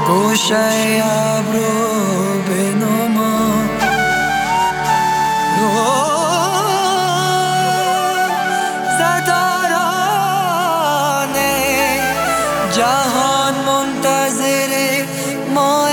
گوشه ابرو بنما زداران جهان منتظر ماه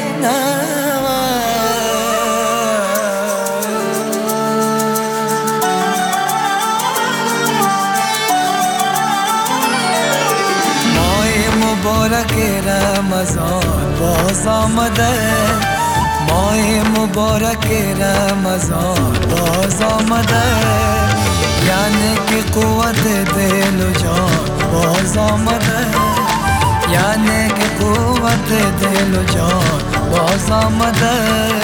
مبارک رمضان باز آمده ماه مبارک رمضان باز آمده یعنی که قوت دل و جان باز آمده یعنی که قوت دل و جان باز آمده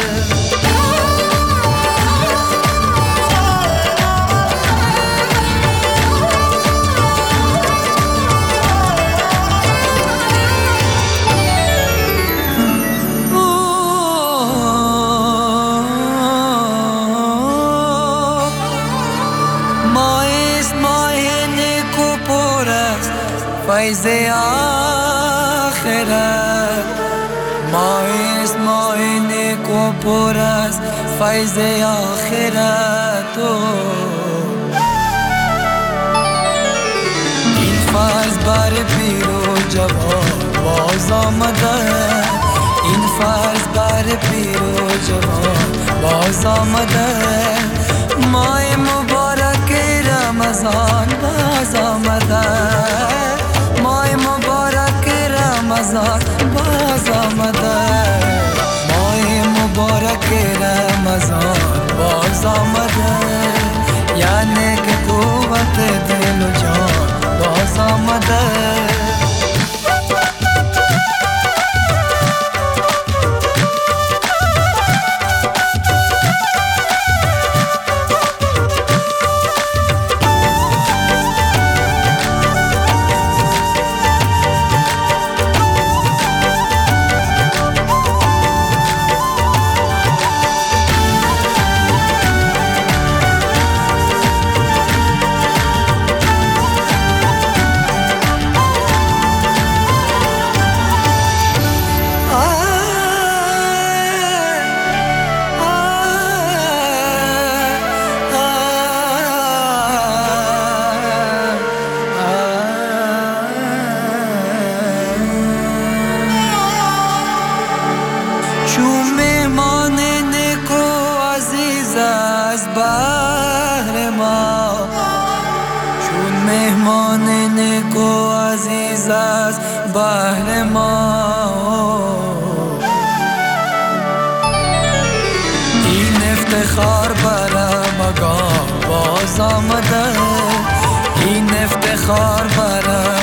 فیض آخرت ماه ماه نیک و پر است فیض آخرت این فیض بر پیر و جوان باز آمده این فیض بر پیر و جوان باز آمده ماه مبارک رمضان باز آمده ماه مبارک رمضان باز آمده ماه مبارک رمضان باز آمده یعنی که قوت دل و جان باز آمده چون مهمان نیک و عزیز از بحر ما چون مهمان نیک و عزیز از بحر ما این افتخار برم اگاه باز آمده این افتخار برم